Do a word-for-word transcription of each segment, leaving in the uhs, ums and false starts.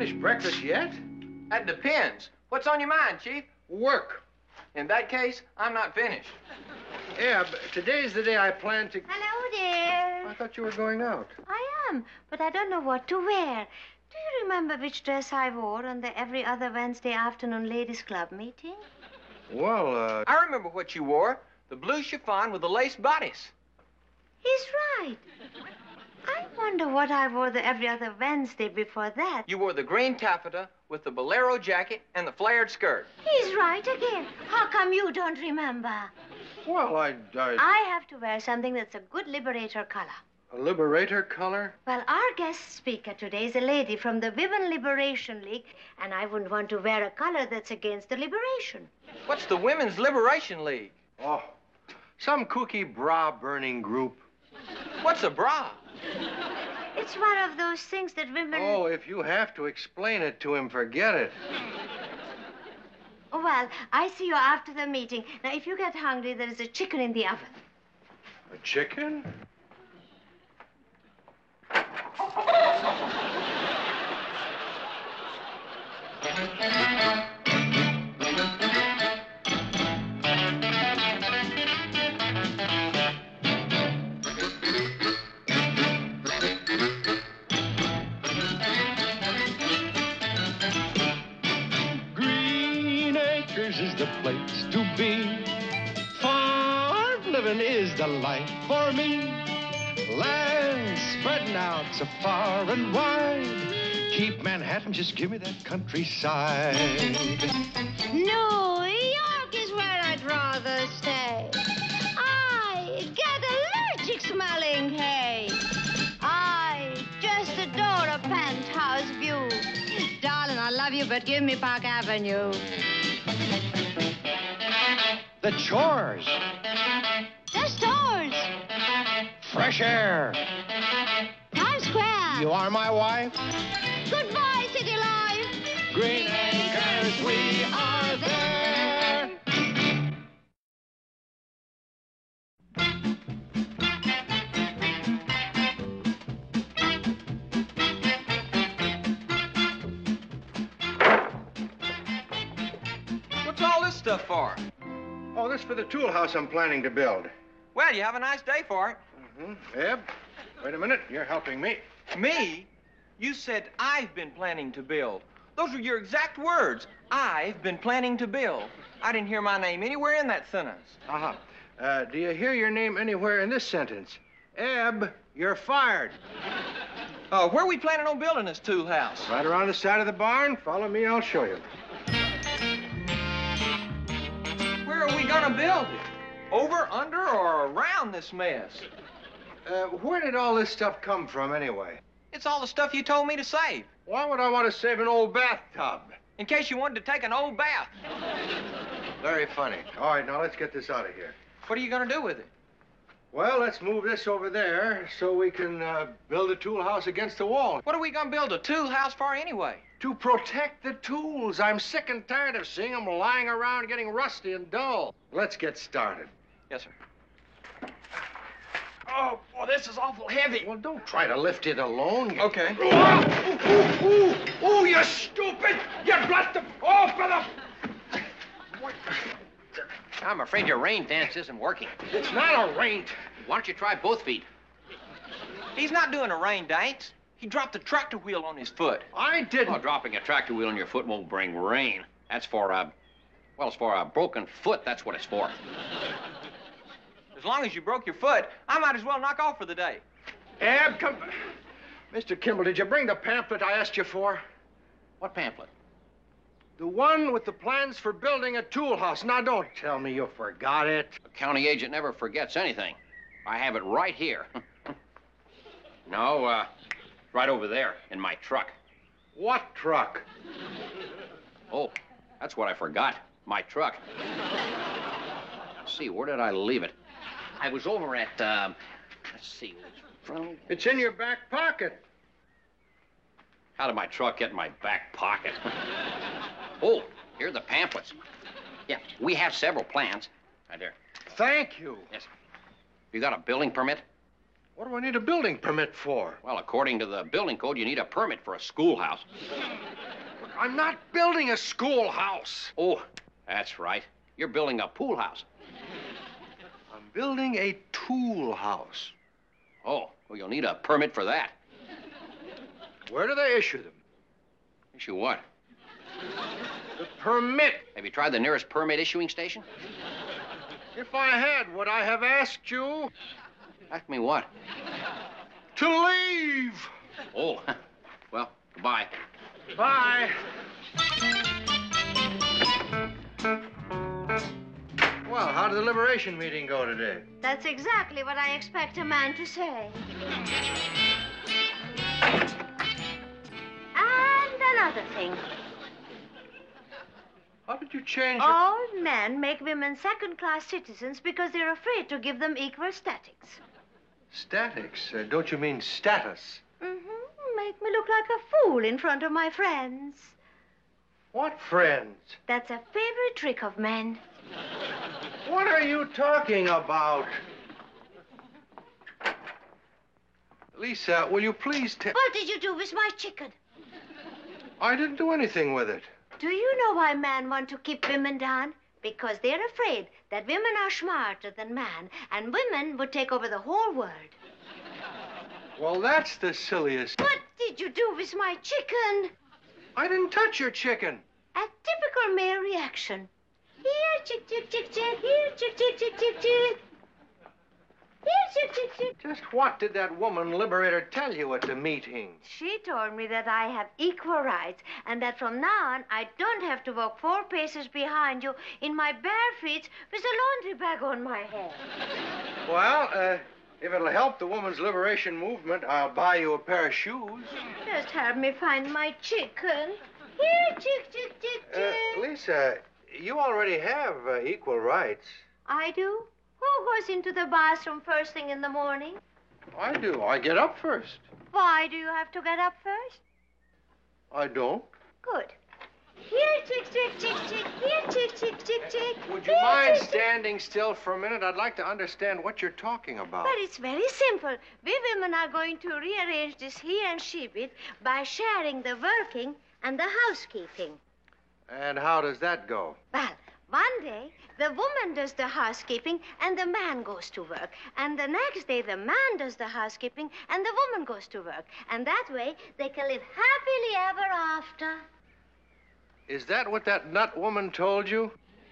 finished breakfast yet? That depends. What's on your mind, Chief? Work. In that case, I'm not finished. Yeah, but today's the day I plan to... Hello, dear. I thought you were going out. I am, but I don't know what to wear. Do you remember which dress I wore on the every other Wednesday afternoon ladies' club meeting? Well, uh... I remember what you wore. The blue chiffon with the lace bodice. He's right. I wonder what I wore the every other Wednesday before that. You wore the green taffeta with the bolero jacket and the flared skirt. He's right again. How come you don't remember? Well, I... I... I have to wear something that's a good Liberator color. A Liberator color? Well, our guest speaker today is a lady from the Women Liberation League, and I wouldn't want to wear a color that's against the liberation. What's the Women's Liberation League? Oh, some kooky bra-burning group. What's a bra? It's one of those things that women... Oh, if you have to explain it to him, forget it. Oh, well, I see you after the meeting. Now, if you get hungry, there is a chicken in the oven. A chicken? Green Acres is the place to be. Farm living is the life for me. Land spreading out so far and wide. Keep Manhattan, just give me that countryside. New York is where I'd rather stay. I get allergic smelling hay. I just adore a penthouse view. Darling, I love you, but give me Park Avenue. The chores. The stores. Fresh air. Times Square. You are my wife. Goodbye, city life. Green Acres, we are there. What's all this stuff for? Oh, this is for the tool house I'm planning to build. Well, you have a nice day for it. Mm-hmm. Eb, wait a minute. You're helping me. Me? You said I've been planning to build. Those are your exact words. I've been planning to build. I didn't hear my name anywhere in that sentence. Uh-huh. Uh, do you hear your name anywhere in this sentence? Eb, you're fired. Uh, where are we planning on building this tool house? Right around the side of the barn. Follow me, I'll show you. Where are we gonna build it? Over, under, or around this mess? Uh, where did all this stuff come from, anyway? It's all the stuff you told me to save. Why would I want to save an old bathtub? In case you wanted to take an old bath. Very funny. All right, now let's get this out of here. What are you gonna do with it? Well, let's move this over there so we can uh, build a tool house against the wall. What are we gonna build a tool house for anyway? To protect the tools. I'm sick and tired of seeing them lying around getting rusty and dull. Let's get started. Yes, sir. Oh, boy, this is awful heavy. Well, don't try to lift it alone. You... Okay. Ooh, ooh, ooh, ooh, you stupid! You blocked the... Oh, brother! I'm afraid your rain dance isn't working. It's not a rain. Why don't you try both feet? He's not doing a rain dance. He dropped the tractor wheel on his foot. I didn't. Oh, dropping a tractor wheel on your foot won't bring rain. That's for a... Well, it's for a broken foot. That's what it's for. As long as you broke your foot, I might as well knock off for the day. Ab, come... Mister Kimball, did you bring the pamphlet I asked you for? What pamphlet? The one with the plans for building a tool house. Now, don't tell me you forgot it. A county agent never forgets anything. I have it right here. No, uh, right over there in my truck. What truck? Oh, that's what I forgot. My truck. Let's see, where did I leave it? I was over at, um, let's see, from... It's in your back pocket. How did my truck get in my back pocket? Oh, here are the pamphlets. Yeah, we have several plans. Right there. Thank you. Yes. You got a building permit? What do I need a building permit for? Well, according to the building code, you need a permit for a schoolhouse. Look, I'm not building a schoolhouse. Oh, that's right. You're building a pool house. I'm building a tool house. Oh, well, you'll need a permit for that. Where do they issue them? Issue what? The permit. Have you tried the nearest permit issuing station? If I had, would I have asked you? Ask me what? To leave. Oh, well, goodbye. Bye. Well, how did the liberation meeting go today? That's exactly what I expect a man to say. And another thing. How did you change your... All men make women second-class citizens because they're afraid to give them equal statics. Statics? Uh, don't you mean status? Mm-hmm. Make me look like a fool in front of my friends. What friends? That's a favorite trick of men. What are you talking about? Lisa, will you please tell... What did you do with my chicken? I didn't do anything with it. Do you know why men want to keep women down? Because they're afraid that women are smarter than men, and women would take over the whole world. Well, that's the silliest... What did you do with my chicken? I didn't touch your chicken. A typical male reaction. Here, chick, chick, chick, chick. Here, chick, chick, chick, chick, chick. Here, chick, chick, chick. Just what did that woman liberator tell you at the meeting? She told me that I have equal rights and that from now on I don't have to walk four paces behind you in my bare feet with a laundry bag on my head. Well, uh, if it'll help the woman's liberation movement, I'll buy you a pair of shoes. Just help me find my chicken. Here, chick, chick, chick, chick. Uh, Lisa, you already have uh, equal rights. I do? Who goes into the bathroom first thing in the morning? I do. I get up first. Why do you have to get up first? I don't. Good. Here, chick, chick, chick, chick. Here, chick, chick, chick, chick. Would you Here, mind chick, chick. standing still for a minute? I'd like to understand what you're talking about. But it's very simple. We women are going to rearrange this he and she bit by sharing the working and the housekeeping. And how does that go? Well, one day, the woman does the housekeeping and the man goes to work. And the next day, the man does the housekeeping and the woman goes to work. And that way, they can live happily ever after. Is that what that nut woman told you?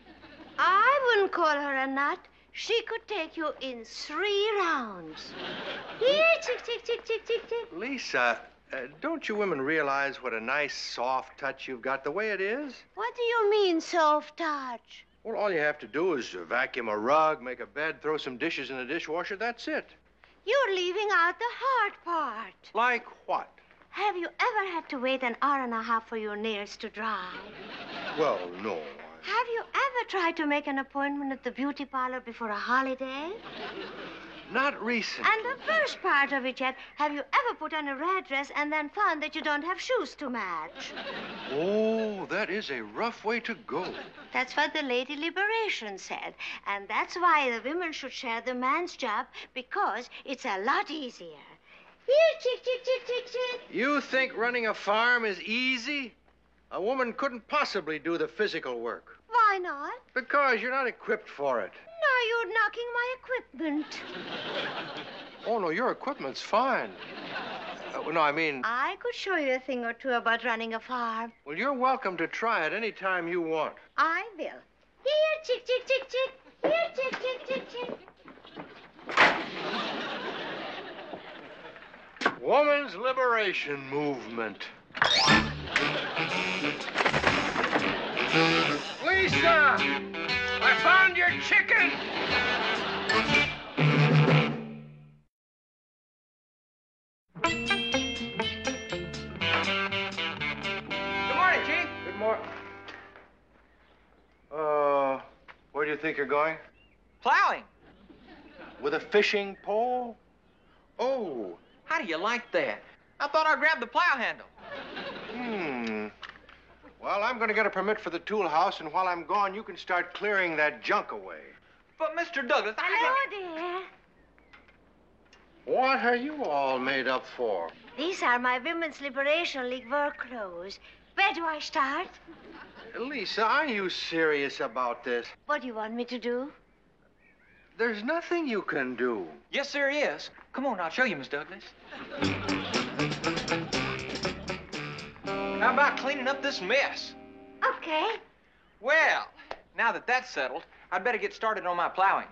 I wouldn't call her a nut. She could take you in three rounds. Here, chick, chick, chick, chick, chick, chick. Lisa, uh, don't you women realize what a nice, soft touch you've got the way it is? What do you mean, soft touch? Well, all you have to do is uh, vacuum a rug, make a bed, throw some dishes in the dishwasher. That's it. You're leaving out the hard part. Like what? Have you ever had to wait an hour and a half for your nails to dry? Well, no. Have you ever tried to make an appointment at the beauty parlor before a holiday? Not recent. And the first part of it yet, have you ever put on a red dress and then found that you don't have shoes to match? Oh, that is a rough way to go. That's what the Lady Liberation said. And that's why the women should share the man's job, because it's a lot easier. Here, chick, chick, chick, chick, chick. You think running a farm is easy? A woman couldn't possibly do the physical work. Why not? Because you're not equipped for it. Now you're knocking my equipment. Oh, no, your equipment's fine. Uh, no, I mean... I could show you a thing or two about running a farm. Well, you're welcome to try it any time you want. I will. Here, chick, chick, chick, chick. Here, chick, chick, chick, chick. Woman's Liberation Movement. Lisa! I found your chicken! Good morning, Chief. Good morning. Uh, where do you think you're going? Plowing. With a fishing pole? Oh. How do you like that? I thought I grabbed the plow handle. Hmm. Well, I'm going to get a permit for the tool house, and while I'm gone, you can start clearing that junk away. But, Mister Douglas, I... Hello, dear. What are you all made up for? These are my Women's Liberation League work clothes. Where do I start? Lisa, are you serious about this? What do you want me to do? There's nothing you can do. Yes, there is. Come on, I'll show you, Miss Douglas. How about cleaning up this mess? Okay. Well, now that that's settled, I'd better get started on my plowing.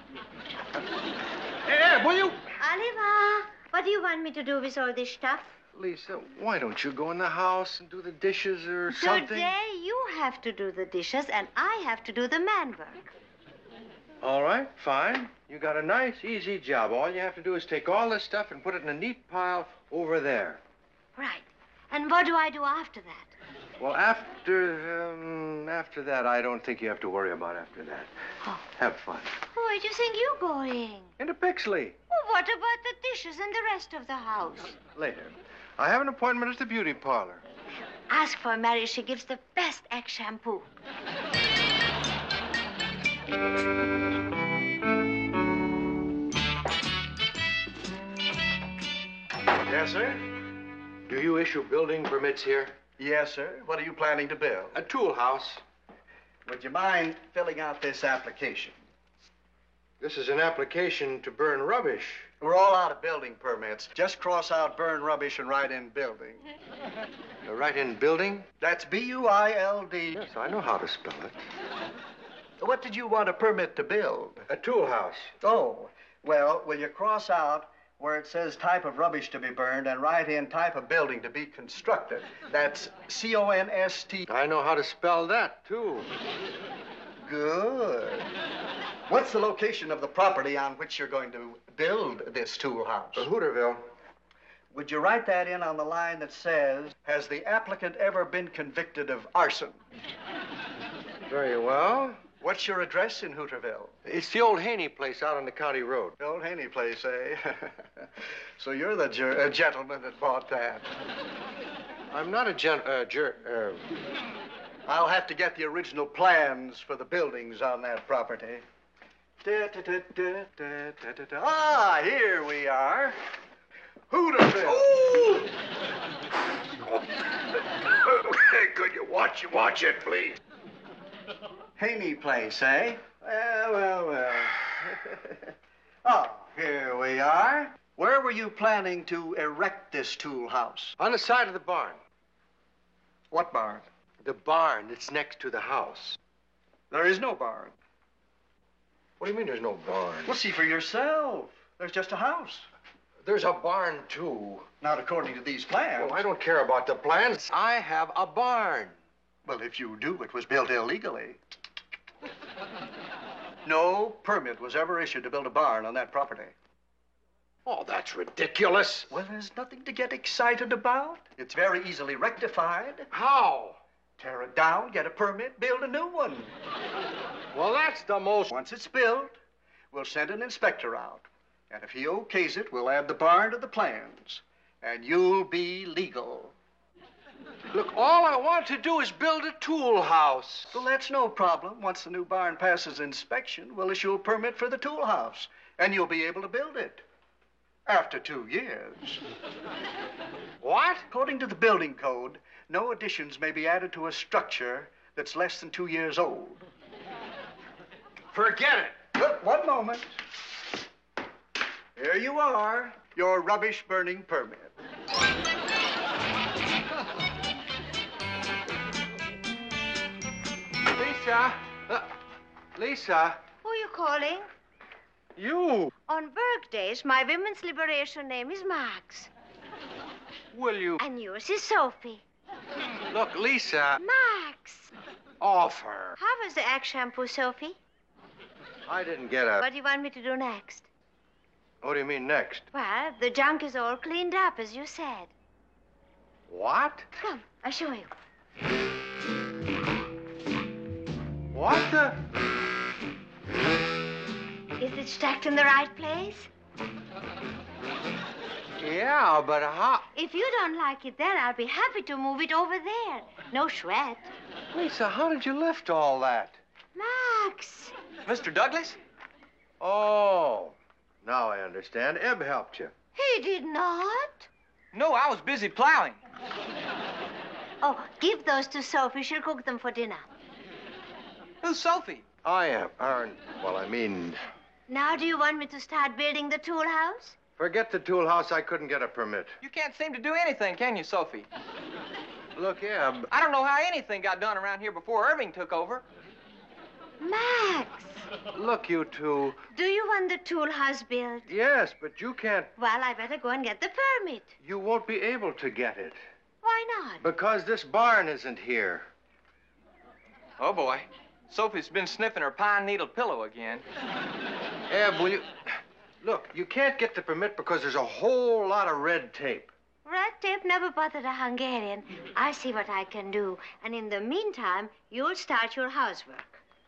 Hey, will you? Oliver, what do you want me to do with all this stuff? Lisa, why don't you go in the house and do the dishes or something? Today, you have to do the dishes, and I have to do the man work. All right, fine. You got a nice, easy job. All you have to do is take all this stuff and put it in a neat pile over there. Right. And what do I do after that? Well, after, um, after that, I don't think you have to worry about after that. Oh. Have fun. Where do you think you're going? Into Pixley. Well, what about the dishes and the rest of the house? Later. I have an appointment at the beauty parlor. Ask for Mary. She gives the best Axe shampoo. Yes, sir? Do you issue building permits here? Yes, sir. What are you planning to build? A tool house. Would you mind filling out this application? This is an application to burn rubbish. We're all out of building permits. Just cross out burn rubbish and write in building. Uh, right in building? That's B U I L D. Yes, I know how to spell it. What did you want a permit to build? A tool house. Oh, well, will you cross out where it says type of rubbish to be burned and write in type of building to be constructed? That's C O N S T. I know how to spell that, too. Good. What's the location of the property on which you're going to build this tool house? Uh, Hooterville. Would you write that in on the line that says, has the applicant ever been convicted of arson? Very well. What's your address in Hooterville? It's the old Haney place out on the county road. The old Haney place, eh? So you're the ger- uh, gentleman that bought that. I'm not a gent... Uh, ger... Uh... I'll have to get the original plans for the buildings on that property. Da, da, da, da, da, da, da. Ah, here we are. Hooterville. Ooh! Could you watch, watch it, please? Haney place, eh? Well, well, well. Oh, here we are. Where were you planning to erect this tool house? On the side of the barn. What barn? The barn that's next to the house. There is no barn. What do you mean there's no barn? Well, see for yourself. There's just a house. There's a barn, too. Not according to these plans. Well, I don't care about the plans. I have a barn. Well, if you do, it was built illegally. No permit was ever issued to build a barn on that property. Oh, that's ridiculous. Well, there's nothing to get excited about. It's very easily rectified. How? Tear it down, get a permit, build a new one. Well, that's the most... Once it's built, we'll send an inspector out. And if he okays it, we'll add the barn to the plans. And you'll be legal. Look, all I want to do is build a tool house. Well, that's no problem. Once the new barn passes inspection, we'll issue a permit for the tool house. And you'll be able to build it. After two years. What? According to the building code, no additions may be added to a structure that's less than two years old. Forget it. Look, one moment. Here you are, your rubbish burning permit. Lisa. Uh, Lisa. Who are you calling? You. On work days, my women's liberation name is Max. Will you? And yours is Sophie. Look, Lisa. Max. Offer. How was the Axe shampoo, Sophie? I didn't get a... What do you want me to do next? What do you mean next? Well, the junk is all cleaned up, as you said. What? Come, I'll show you. What the... Is it stacked in the right place? Yeah, but how... If you don't like it there, I'll be happy to move it over there. No sweat. Lisa, how did you lift all that? Max. Mister Douglas? Oh, Now I understand. Eb helped you. He did not. No, I was busy plowing. Oh, give those to Sophie. She'll cook them for dinner. Who's Sophie? I am. Or, well, I mean, Now, do you want me to start building the tool house? forget the tool house. I couldn't get a permit. You can't seem to do anything, can you, Sophie? Look, Eb. I don't know how anything got done around here before Irving took over. Max, Look, you two. do you want the tool house built? Yes, but you can't. Well, I better go and get the permit. You won't be able to get it. Why not? Because this barn isn't here. Oh, boy. Sophie's been sniffing her pine needle pillow again. Eb, will you... Look, you can't get the permit because there's a whole lot of red tape. Red tape never bothered a Hungarian. I'll see what I can do. And in the meantime, you'll start your housework.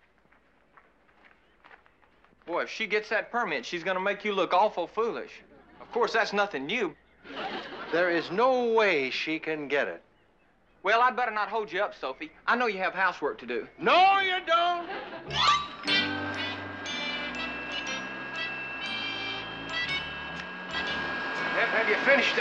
Boy, if she gets that permit, she's gonna make you look awful foolish. Of course, that's nothing new. There is no way she can get it. Well, I'd better not hold you up, Sophie. I know you have housework to do. No, you don't. Eb, have you finished it?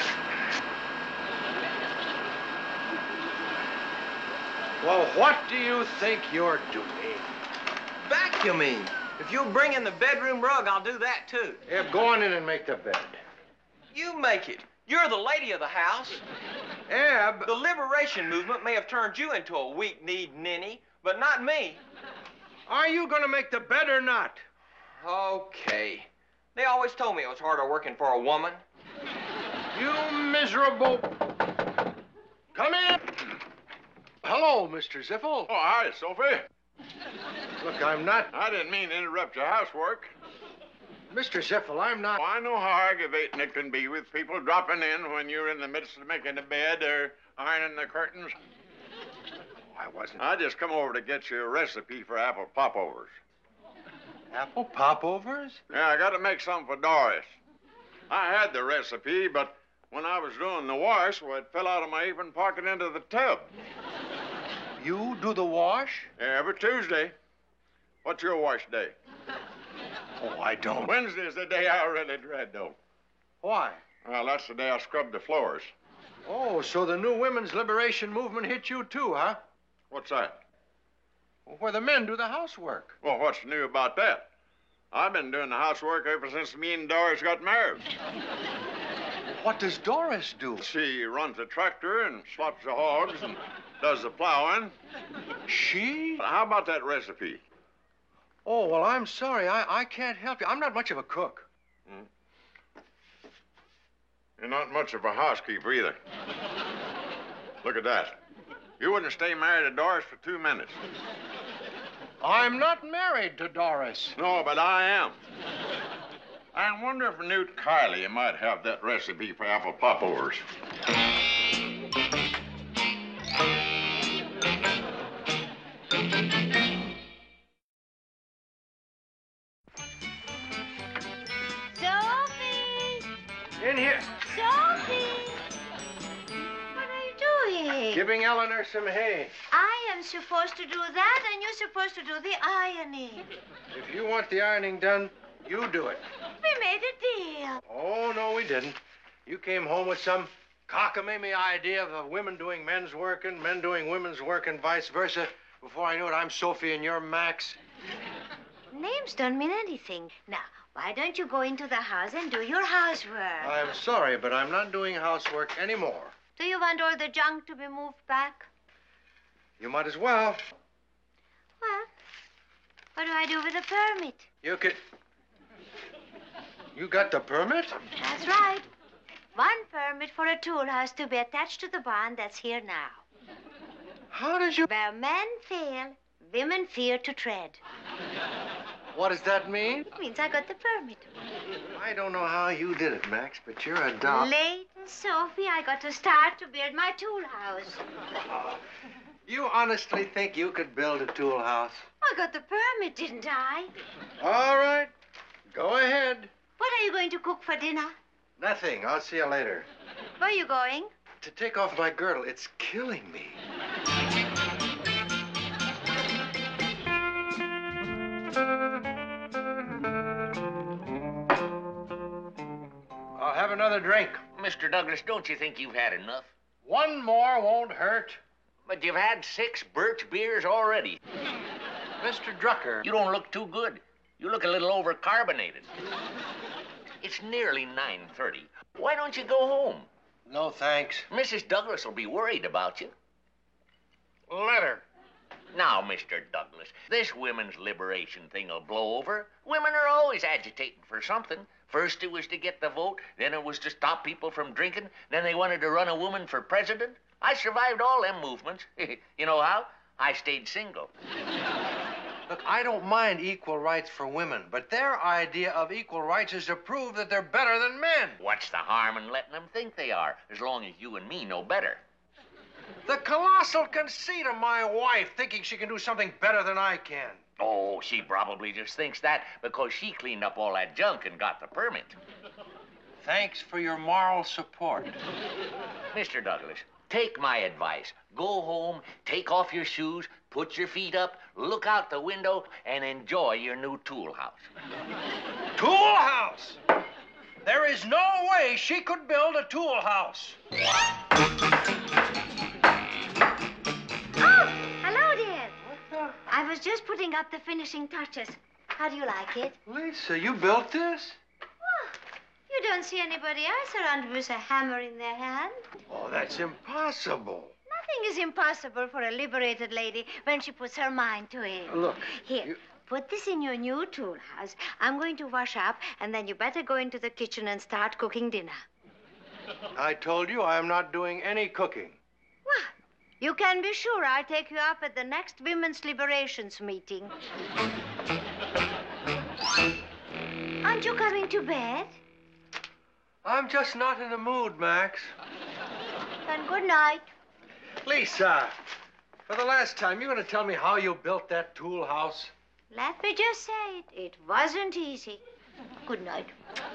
Well, what do you think you're doing? Vacuuming. If you'll bring in the bedroom rug, I'll do that, too. Eb, go on in and make the bed. You make it. You're the lady of the house. Eb. The liberation movement may have turned you into a weak-kneed ninny, but not me. Are you going to make the bed or not? Okay. They always told me it was harder working for a woman. You miserable... Come in. Hello, Mister Ziffel. Oh, hi, Sophie. Look, I'm not... I didn't mean to interrupt your housework. Mister Ziffel, I'm not... Oh, I know how aggravating it can be with people dropping in when you're in the midst of making the bed or ironing the curtains. I wasn't... I just come over to get you a recipe for apple popovers. Apple popovers? Yeah, I got to make some for Doris. I had the recipe, but when I was doing the wash, well, it fell out of my apron pocket into the tub. You do the wash? Yeah, every Tuesday. What's your wash day? Oh, I don't. Wednesday's the day I really dread, though. Why? Well, that's the day I scrub the floors. Oh, so the new women's liberation movement hit you too, huh? What's that? Where the men do the housework. Well, what's new about that? I've been doing the housework ever since me and Doris got married. What does Doris do? She runs the tractor and slops the hogs and does the plowing. She? How about that recipe? Oh, well, I'm sorry. I, I can't help you. I'm not much of a cook. Hmm. You're not much of a housekeeper either. Look at that. You wouldn't stay married to Doris for two minutes. I'm not married to Doris. No, but I am. I wonder if Newt Kiley might have that recipe for apple popovers. Sophie! In here. Sophie! What are you doing? Giving Eleanor some hay. I am supposed to do that, and you're supposed to do the ironing. If you want the ironing done, you do it. We made a deal. Oh, no, we didn't. You came home with some cockamamie idea of uh, women doing men's work and men doing women's work and vice versa. Before I knew it, I'm Sophie and you're Max. Names don't mean anything. Now, why don't you go into the house and do your housework? I'm sorry, but I'm not doing housework anymore. Do you want all the junk to be moved back? You might as well. Well, what do I do with the permit? You could... You got the permit? That's right. One permit for a tool house to be attached to the barn that's here now. How did you... Where men fail, women fear to tread. What does that mean? It means I got the permit. I don't know how you did it, Max, but you're a doll. Late, Sophie, I got to start to build my tool house. You honestly think you could build a tool house? I got the permit, didn't I? All right. Go ahead. What are you going to cook for dinner? Nothing. I'll see you later. Where are you going? To take off my girdle. It's killing me. another drink. Mister Douglas, don't you think you've had enough? One more won't hurt. But you've had six birch beers already. Mister Drucker. You don't look too good. You look a little overcarbonated. It's nearly nine thirty. Why don't you go home? No, thanks. Missus Douglas will be worried about you. Let her. Now, Mister Douglas, this women's liberation thing will blow over. Women are always agitating for something. First it was to get the vote, then it was to stop people from drinking, then they wanted to run a woman for president. I survived all them movements. You know how? I stayed single. Look, I don't mind equal rights for women, but their idea of equal rights is to prove that they're better than men. What's the harm in letting them think they are, as long as you and me know better? The colossal conceit of my wife thinking she can do something better than I can. Oh, she probably just thinks that because she cleaned up all that junk and got the permit. Thanks for your moral support. Mister Douglas, take my advice. Go home, take off your shoes, put your feet up, look out the window, and enjoy your new tool house. Tool house? There is no way she could build a tool house. Oh, hello, dear. I was just putting up the finishing touches. How do you like it? Lisa, you built this? Oh, you don't see anybody else around with a hammer in their hand. Oh, that's impossible. Nothing is impossible for a liberated lady when she puts her mind to it. Look. Here, you... put this in your new tool house. I'm going to wash up, and then you better go into the kitchen and start cooking dinner. I told you I am not doing any cooking. What? You can be sure I'll take you up at the next Women's Liberations meeting. Aren't you coming to bed? I'm just not in the mood, Max. Then good night. Lisa, for the last time, you going to tell me how you built that tool house? Let me just say it. It wasn't easy. Good night.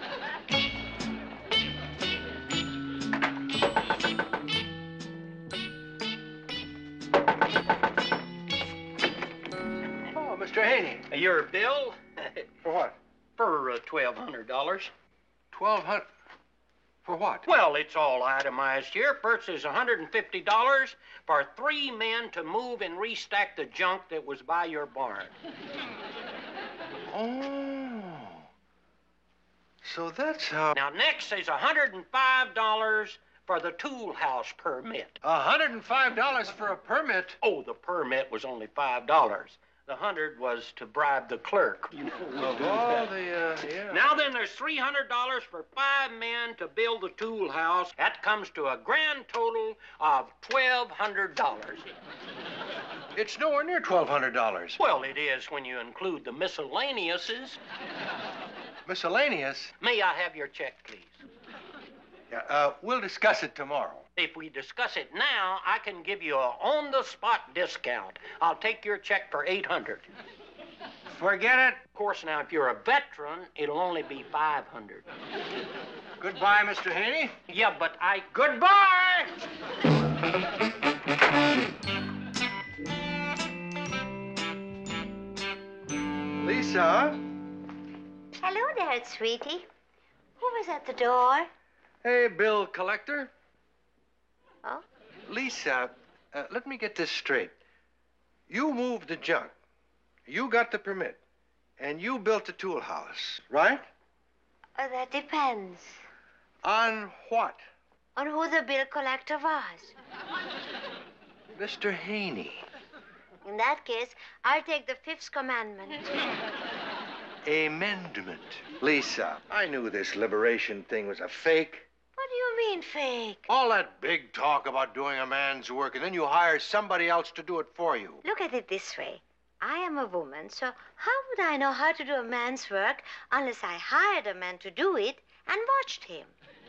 Oh, Mister Haney. Your bill? For what? For uh, twelve hundred dollars. Twelve hundred. For what? Well, it's all itemized here. First is one hundred fifty dollars for three men to move and restack the junk that was by your barn. Oh. So that's how... Now, next is one hundred five dollars for the tool house permit. one hundred five dollars for a permit? Oh, the permit was only five dollars. The hundred was to bribe the clerk. Of all the, uh, yeah. Now then, there's three hundred dollars for five men to build the tool house. That comes to a grand total of twelve hundred dollars. It's nowhere near twelve hundred dollars. Well, it is when you include the miscellaneouses. Miscellaneous? May I have your check, please? Yeah, uh, we'll discuss it tomorrow. If we discuss it now, I can give you a on-the-spot discount. I'll take your check for eight hundred dollars. Forget it. Of course, now, if you're a veteran, it'll only be five hundred dollars. Goodbye, Mister Haney. Yeah, but I... Goodbye! Lisa? Hello there, sweetie. Who was at the door? Hey, bill collector. Oh? Lisa, uh, let me get this straight. You moved the junk. You got the permit. And you built the tool house, right? Oh, that depends. On what? On who the bill collector was. Mister Haney. In that case, I'll take the fifth commandment. Amendment. Lisa, I knew this liberation thing was a fake. What do you mean, fake? All that big talk about doing a man's work, and then you hire somebody else to do it for you. Look at it this way. I am a woman, so how would I know how to do a man's work unless I hired a man to do it and watched him?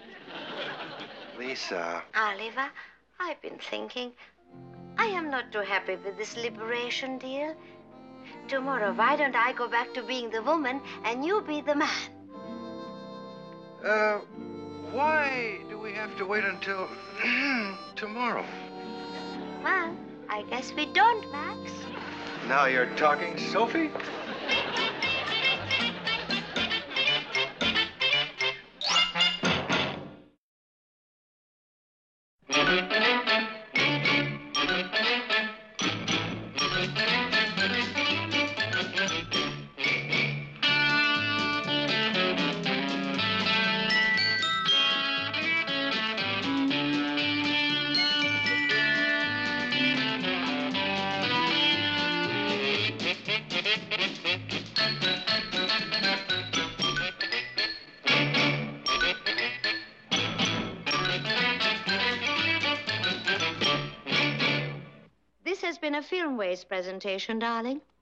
Lisa. Oliver, I've been thinking. I am not too happy with this liberation deal. Tomorrow, why don't I go back to being the woman and you be the man? Uh, why do we have to wait until tomorrow? Well, I guess we don't, Max. Now you're talking, Sophie? This has been a Filmways presentation, darling.